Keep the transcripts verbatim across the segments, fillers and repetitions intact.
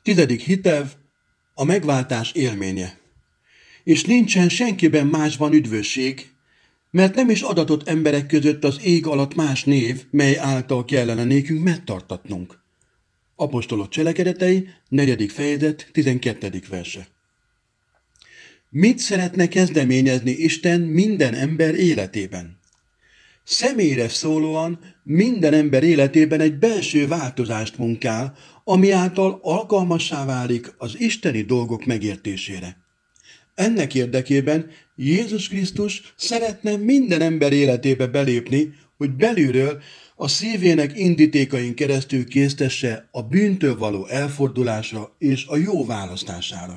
Tizedik hitev, a megváltás élménye. És nincsen senkiben másban üdvösség, mert nem is adatott emberek között az ég alatt más név, mely által kellene nékünk megtartatnunk. Apostolok cselekedetei, negyedik fejezet, tizenkettedik verse. Mit szeretne kezdeményezni Isten minden ember életében? Személyre szólóan minden ember életében egy belső változást munkál, ami által alkalmassá válik az isteni dolgok megértésére. Ennek érdekében Jézus Krisztus szeretne minden ember életébe belépni, hogy belülről a szívének indítékain keresztül késztesse a bűntől való elfordulásra és a jó választására.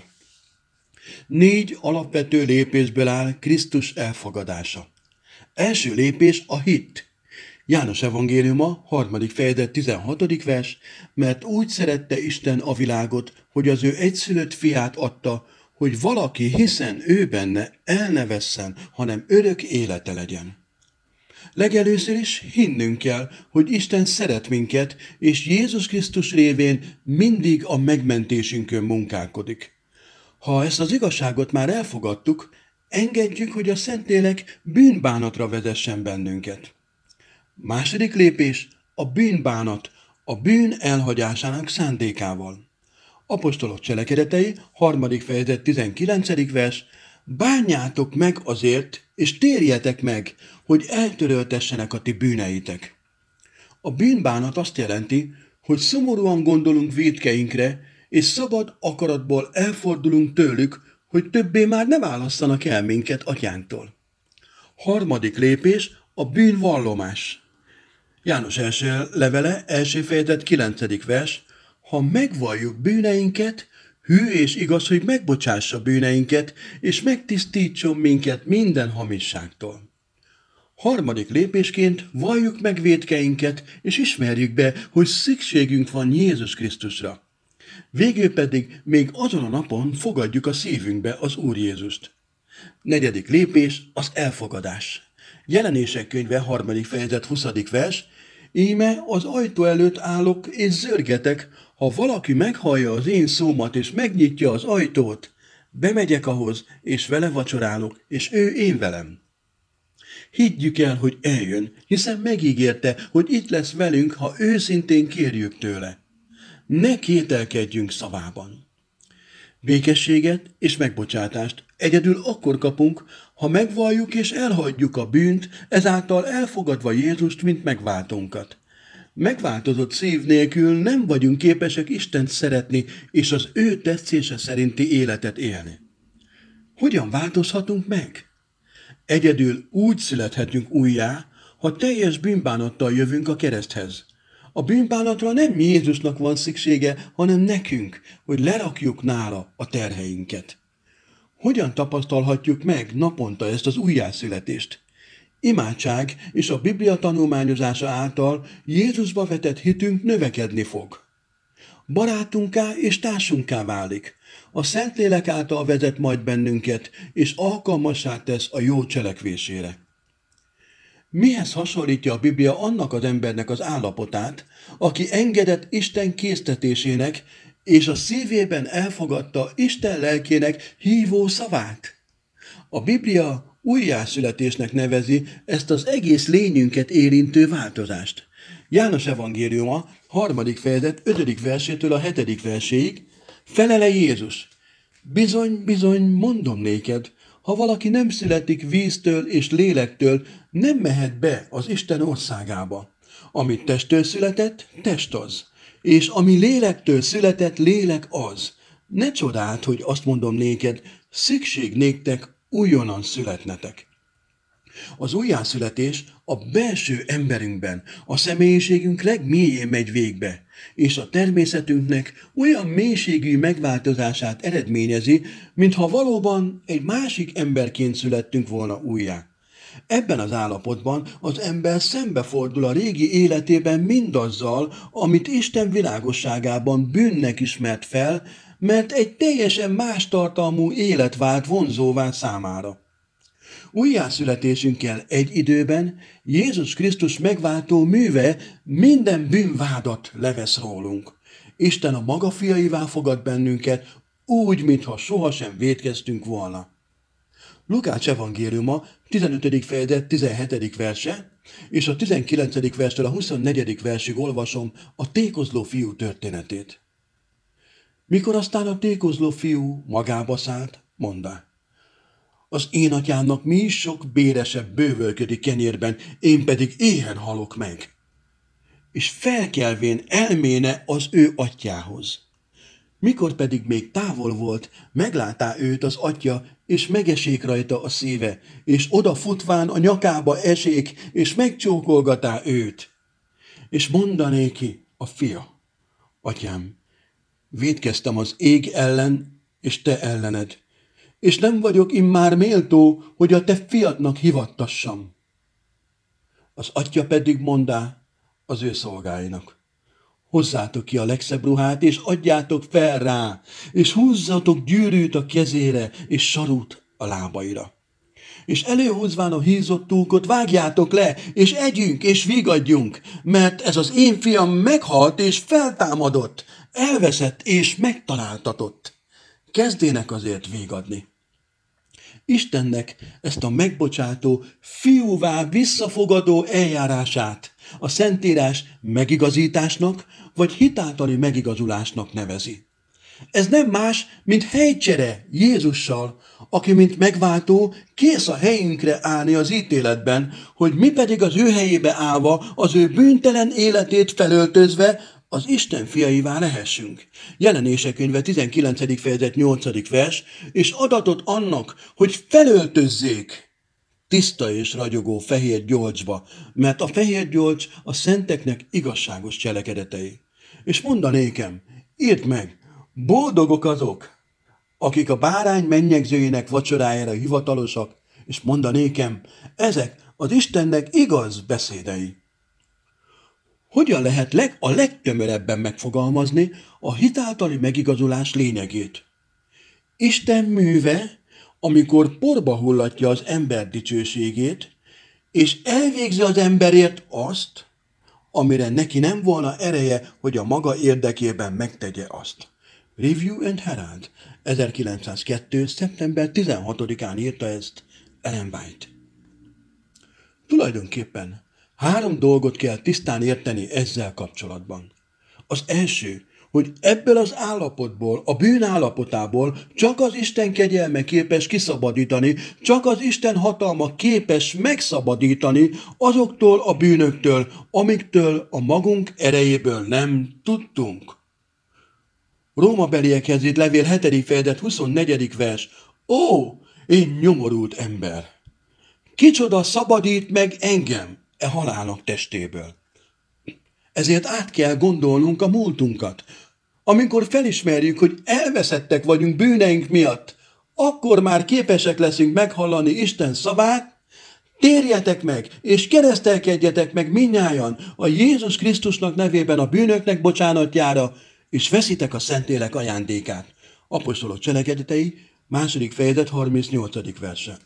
Négy alapvető lépésből áll Krisztus elfogadása. Első lépés a hit. János evangéliuma, harmadik fejezet, tizenhatodik vers, mert úgy szerette Isten a világot, hogy az ő egyszülött fiát adta, hogy valaki, hiszen ő benne, el ne vesszen, hanem örök élete legyen. Legelőször is hinnünk kell, hogy Isten szeret minket, és Jézus Krisztus révén mindig a megmentésünkön munkálkodik. Ha ezt az igazságot már elfogadtuk, engedjük, hogy a Szentlélek bűnbánatra vezessen bennünket. Második lépés a bűnbánat, a bűn elhagyásának szándékával. Apostolok cselekedetei, harmadik fejezet, tizenkilencedik vers, bánjátok meg azért, és térjetek meg, hogy eltöröltessenek a ti bűneitek. A bűnbánat azt jelenti, hogy szomorúan gondolunk vétkeinkre, és szabad akaratból elfordulunk tőlük, hogy többé már ne válasszanak el minket atyánktól. Harmadik lépés a bűnvallomás. János első levele, első fejezet, kilencedik vers, ha megvalljuk bűneinket, hű és igaz, hogy megbocsássa bűneinket, és megtisztítson minket minden hamisságtól. Harmadik lépésként valljuk meg vétkeinket, és ismerjük be, hogy szükségünk van Jézus Krisztusra. Végül pedig még azon a napon fogadjuk a szívünkbe az Úr Jézust. Negyedik lépés az elfogadás. Jelenések könyve, harmadik fejezet, huszadik vers, íme az ajtó előtt állok és zörgetek, ha valaki meghallja az én szómat és megnyitja az ajtót, bemegyek ahhoz, és vele vacsorálok, és ő én velem. Higgyük el, hogy eljön, hiszen megígérte, hogy itt lesz velünk, ha őszintén kérjük tőle. Ne kételkedjünk szavában. Békességet és megbocsátást egyedül akkor kapunk, ha megvalljuk és elhagyjuk a bűnt, ezáltal elfogadva Jézust, mint megváltónkat. Megváltozott szív nélkül nem vagyunk képesek Istent szeretni és az ő tetszése szerinti életet élni. Hogyan változhatunk meg? Egyedül úgy születhetünk újjá, ha teljes bűnbánattal jövünk a kereszthez. A bűnbánatra nem Jézusnak van szüksége, hanem nekünk, hogy lerakjuk nála a terheinket. Hogyan tapasztalhatjuk meg naponta ezt az újjászületést? Imádság és a Biblia tanulmányozása által Jézusba vetett hitünk növekedni fog. Barátunká és társunká válik. A Szentlélek által vezet majd bennünket, és alkalmassá tesz a jó cselekvésére. Mihez hasonlítja a Biblia annak az embernek az állapotát, aki engedett Isten késztetésének, és a szívében elfogadta Isten lelkének hívó szavát? A Biblia újjászületésnek nevezi ezt az egész lényünket érintő változást. János evangéliuma, harmadik fejezet, ötödik versétől a hetedik verséig, felele Jézus: bizony, bizony, mondom néked, ha valaki nem születik víztől és lélektől, nem mehet be az Isten országába. Ami testtől született, test az, és ami lélektől született, lélek az. Ne csodáld, hogy azt mondom néked, szükség néktek újonnan születnetek. Az újjászületés a belső emberünkben, a személyiségünk legmélyén megy végbe, és a természetünknek olyan mélységű megváltozását eredményezi, mintha valóban egy másik emberként születtünk volna újjá. Ebben az állapotban az ember szembefordul a régi életében mindazzal, amit Isten világosságában bűnnek ismert fel, mert egy teljesen más tartalmú élet vált vonzóvá számára. Újjászületésünkkel egy időben Jézus Krisztus megváltó műve minden bűnvádat levesz rólunk, Isten a maga fiaivá fogad bennünket, úgy, mintha sohasem vétkeztünk volna. Lukács evangéliuma tizenötödik fejezet tizenhetedik verse, és a tizenkilencedik verstől a huszonnegyedik versig olvasom a tékozló fiú történetét. Mikor aztán a tékozló fiú magába szállt, mondta: az én atyámnak mi is sok béresebb bővölködik kenyérben, én pedig éhen halok meg. És felkelvén elméne az ő atyához. Mikor pedig még távol volt, meglátá őt az atya, és megesék rajta a szíve, és odafutván a nyakába esék, és megcsókolgatá őt. És mondanéki a fia: atyám, vétkeztem az ég ellen, és te ellened, és nem vagyok immár méltó, hogy a te fiadnak hivattassam. Az atya pedig mondá az ő szolgáinak: hozzátok ki a legszebb ruhát, és adjátok fel rá, és húzzatok gyűrűt a kezére, és sarút a lábaira. És előhúzván a hízott túlkot vágjátok le, és együnk, és vigadjunk, mert ez az én fiam meghalt, és feltámadott, elveszett, és megtaláltatott. Kezdének azért vigadni. Istennek ezt a megbocsátó, fiúvá visszafogadó eljárását a Szentírás megigazításnak vagy hitáltali megigazulásnak nevezi. Ez nem más, mint helycsere Jézussal, aki mint megváltó kész a helyünkre állni az ítéletben, hogy mi pedig az ő helyébe állva, az ő bűntelen életét felöltözve az Isten fiaivá lehessünk. Jelenések könyve tizenkilencedik fejezet nyolcadik vers, és adatot annak, hogy felöltözzék tiszta és ragyogó fehér gyolcsba, mert a fehér gyolcs a szenteknek igazságos cselekedetei. És mondanékem, írd meg, boldogok azok, akik a bárány mennyegzőjének vacsorájára hivatalosak, és mondanékem, ezek az Istennek igaz beszédei. Hogyan lehet leg, a legtömörebben megfogalmazni a hitáltali megigazulás lényegét? Isten műve, amikor porba hullatja az ember dicsőségét, és elvégzi az emberért azt, amire neki nem volna ereje, hogy a maga érdekében megtegye azt. Review and Herald, ezerkilencszázkettő. szeptember tizenhatodikán írta ezt Ellen White. Tulajdonképpen három dolgot kell tisztán érteni ezzel kapcsolatban. Az első, hogy ebből az állapotból, a bűn állapotából csak az Isten kegyelme képes kiszabadítani, csak az Isten hatalma képes megszabadítani azoktól a bűnöktől, amiktől a magunk erejéből nem tudtunk. Rómabeliekhez írt levél hetedik fejezet huszonnegyedik vers. Ó, én nyomorult ember! Kicsoda szabadít meg engem e halálnak testéből? Ezért át kell gondolnunk a múltunkat. Amikor felismerjük, hogy elveszettek vagyunk bűneink miatt, akkor már képesek leszünk meghallani Isten szavát. Térjetek meg, és keresztelkedjetek meg mindnyájan a Jézus Krisztusnak nevében a bűnöknek bocsánatjára, és veszitek a Szentlélek ajándékát. Apostolok cselekedetei, második fejezet harmincnyolcadik verse.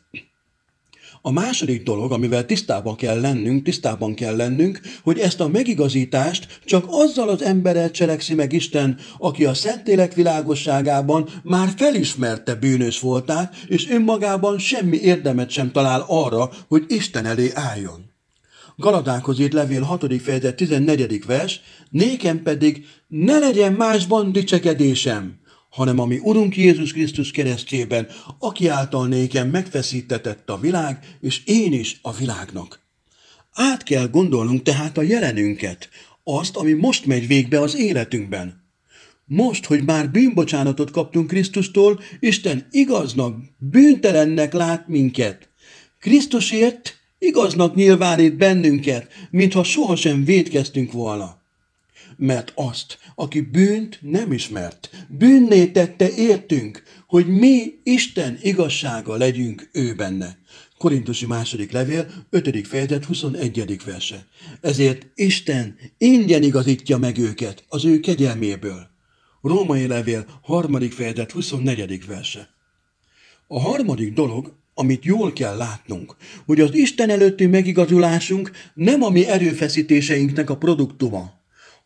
A második dolog, amivel tisztában kell lennünk, tisztában kell lennünk, hogy ezt a megigazítást csak azzal az emberrel cselekszi meg Isten, aki a Szentlélek világosságában már felismerte bűnös voltát, és önmagában semmi érdemet sem talál arra, hogy Isten elé álljon. Galatákhoz írt levél hatodik fejezet tizennegyedik vers, nékem pedig ne legyen másban dicsekedésem, hanem ami Urunk Jézus Krisztus keresztjében, aki által nékem megfeszítetett a világ, és én is a világnak. Át kell gondolnunk tehát a jelenünket, azt, ami most megy végbe az életünkben. Most, hogy már bűnbocsánatot kaptunk Krisztustól, Isten igaznak, bűntelennek lát minket. Krisztusért igaznak nyilvánít bennünket, mintha sohasem vétkeztünk volna. Mert azt, aki bűnt nem ismert, bűnné tette értünk, hogy mi Isten igazsága legyünk ő benne. Korintusi második levél, ötödik fejezet, huszonegyedik verse. Ezért Isten ingyen igazítja meg őket az ő kegyelméből. Római levél, harmadik fejezet, huszonnegyedik verse. A harmadik dolog, amit jól kell látnunk, hogy az Isten előtti megigazulásunk nem a mi erőfeszítéseinknek a produktuma,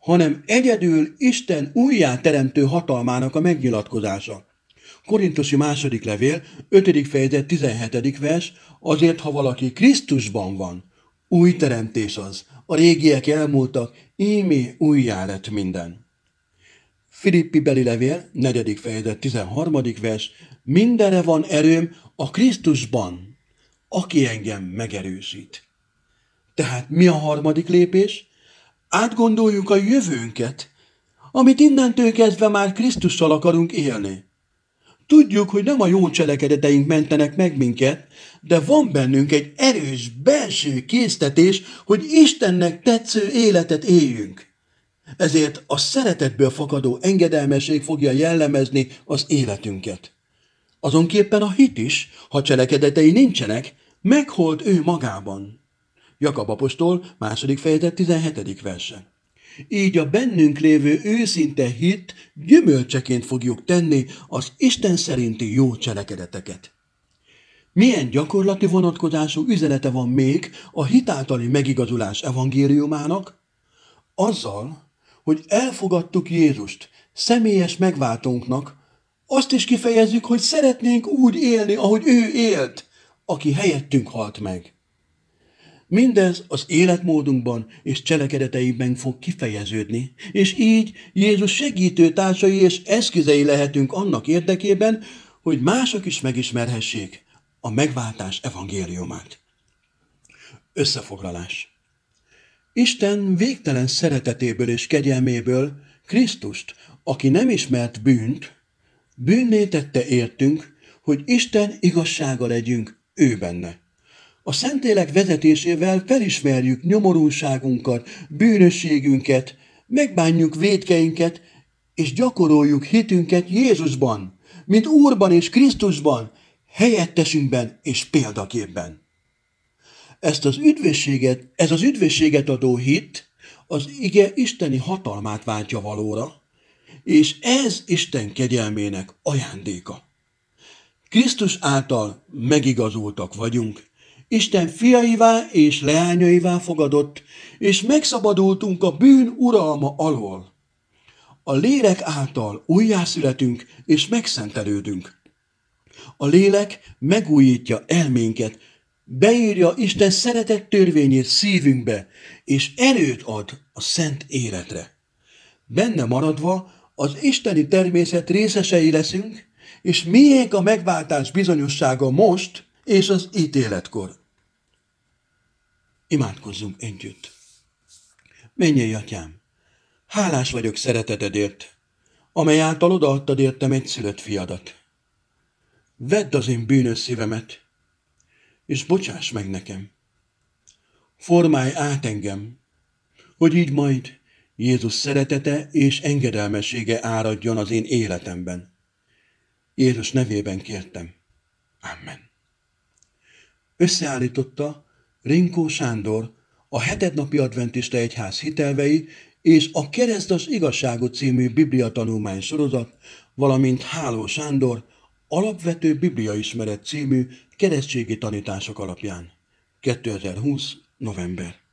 hanem egyedül Isten újjáteremtő hatalmának a megnyilatkozása. Korintusi második levél, ötödik fejezet, tizenhetedik vers, azért, ha valaki Krisztusban van, új teremtés az, a régiek elmúltak, ímé újjá lett minden. Filippi beli levél, negyedik fejezet, tizenharmadik vers, mindenre van erőm a Krisztusban, aki engem megerősít. Tehát mi a harmadik lépés? Átgondoljuk a jövőnket, amit innentől kezdve már Krisztussal akarunk élni. Tudjuk, hogy nem a jó cselekedeteink mentenek meg minket, de van bennünk egy erős belső késztetés, hogy Istennek tetsző életet éljünk. Ezért a szeretetből fakadó engedelmesség fogja jellemezni az életünket. Azonképpen a hit is, ha cselekedetei nincsenek, meghalt ő magában. Jakab apostol, második fejezet, tizenhetedik verse. Így a bennünk lévő őszinte hit gyümölcseként fogjuk tenni az Isten szerinti jó cselekedeteket. Milyen gyakorlati vonatkozású üzenete van még a hitáltali megigazulás evangéliumának? Azzal, hogy elfogadtuk Jézust személyes megváltónknak, azt is kifejezzük, hogy szeretnénk úgy élni, ahogy ő élt, aki helyettünk halt meg. Mindez az életmódunkban és cselekedeteinkben fog kifejeződni, és így Jézus segítő társai és eszközei lehetünk annak érdekében, hogy mások is megismerhessék a megváltás evangéliumát. Összefoglalás. Isten végtelen szeretetéből és kegyelméből Krisztust, aki nem ismert bűnt, bűnné tette értünk, hogy Isten igazsága legyünk ő benne. A Szentlélek vezetésével felismerjük nyomorúságunkat, bűnösségünket, megbánjuk vétkeinket, és gyakoroljuk hitünket Jézusban, mint Úrban és Krisztusban, helyettesünkben és példaképben. Ezt az üdvösséget, ez az üdvösséget adó hit az ige isteni hatalmát váltja valóra, és ez Isten kegyelmének ajándéka. Krisztus által megigazultak vagyunk, Isten fiaivá és leányaivá fogadott, és megszabadultunk a bűn uralma alól. A lélek által újjászületünk és megszentelődünk. A lélek megújítja elménket, beírja Isten szeretett törvényét szívünkbe, és erőt ad a szent életre. Benne maradva az isteni természet részesei leszünk, és miénk a megváltás bizonyossága most és az ítéletkor. Imádkozzunk együtt. Mennyei Atyám, hálás vagyok szeretetedért, amely által odaadtad értem egyszülött fiadat. Vedd az én bűnös szívemet, és bocsáss meg nekem. Formálj át engem, hogy így majd Jézus szeretete és engedelmessége áradjon az én életemben. Jézus nevében kértem. Amen. Összeállította Rinkó Sándor, a Hetednapi Adventista Egyház hitelvei és a Keresztes igazságot című bibliatanulmány sorozat, valamint Háló Sándor Alapvető Bibliaismeret című keresztségi tanítások alapján. kétezer-húsz. november.